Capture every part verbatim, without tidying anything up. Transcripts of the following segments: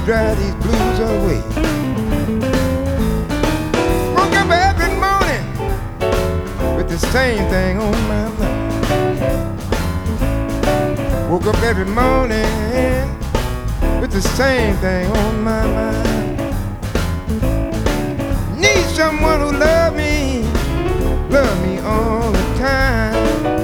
drive these blues away. Woke up every morning with the same thing on my mind. Woke up every morning with the same thing on my mind. Need someone who love me, love me all the time.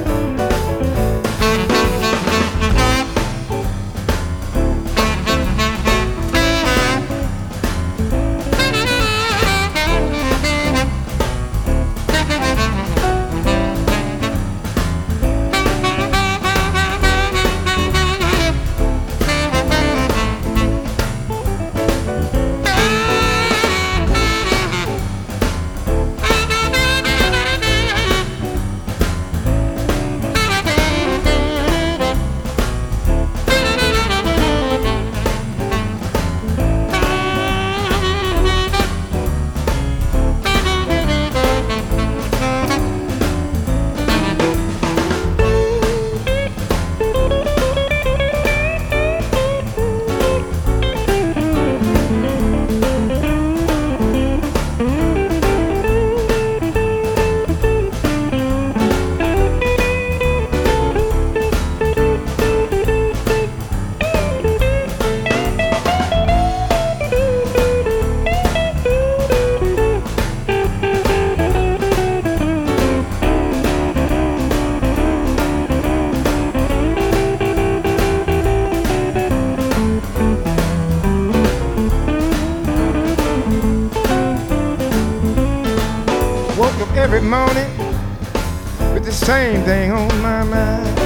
Woke up every morning with the same thing on my mind.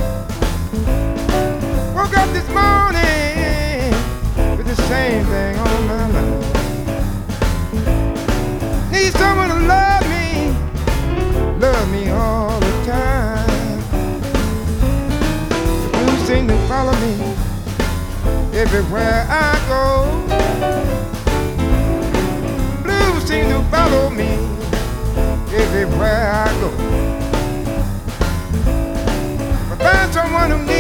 Woke up this morning with the same thing on my mind. Need someone to love me, love me all the time. The blues seem to follow me everywhere I go. Blues seem to follow me everywhere I go. I find someone who needs